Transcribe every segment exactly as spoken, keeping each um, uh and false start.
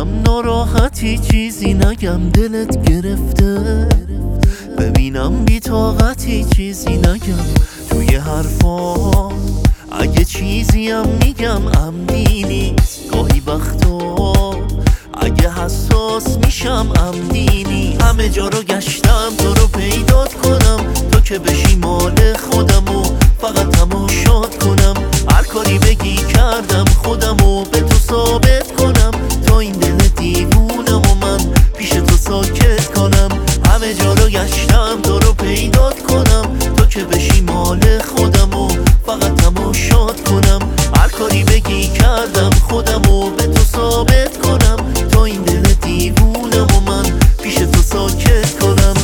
ببینم ناراحتی چیزی نگم دلت گرفته، ببینم بی‌طاقتی چیزی نگم توی حرفام، اگه چیزیم میگم عمدی نیست. گاهی وقتا اگه حساس میشم عمدی نیست. همه جا رو گشتم تو رو پیدات کنم، تو که بشی مال خودم و فقط تماشات کنم. هر کاری بگی کردم خودم و به تو ثابت کنم، تا این دل دیوونم و من پیش تو ساکت کنم. همه جا رو گشتم تو رو پیدات کنم، تو که بشی مال خودم و فقط تماشات کنم. هر کاری بگی کردم خودم و به تو ثابت کنم، تا این دل دیوونم و من پیش تو ساکت کنم.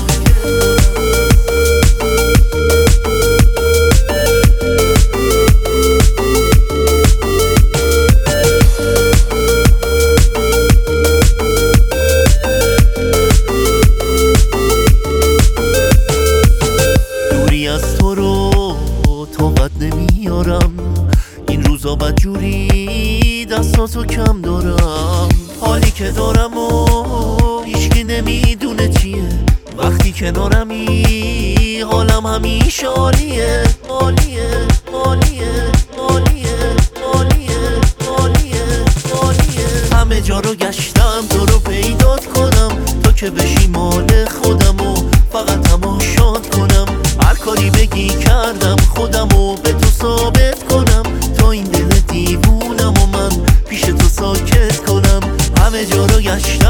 دوری از تو رو طاقت نمیارم، این روزا بدجوری دستاتو کم دارم. حالی که دارم و هیچکی نمیدونه چیه، وقتی کنارمی حالم همیشه عالیه عالیه عالیه عالیه عالیه عالیه عالیه. همه جا رو گشتم تو رو پیدات کنم، تو که بشی مال خودم و فقط تماشات کنم. هر کاری بگی کردم خودم و به تو ثابت کنم، تا این دل دیوونم و من پیش تو ساکت کنم. همه جا رو گشتم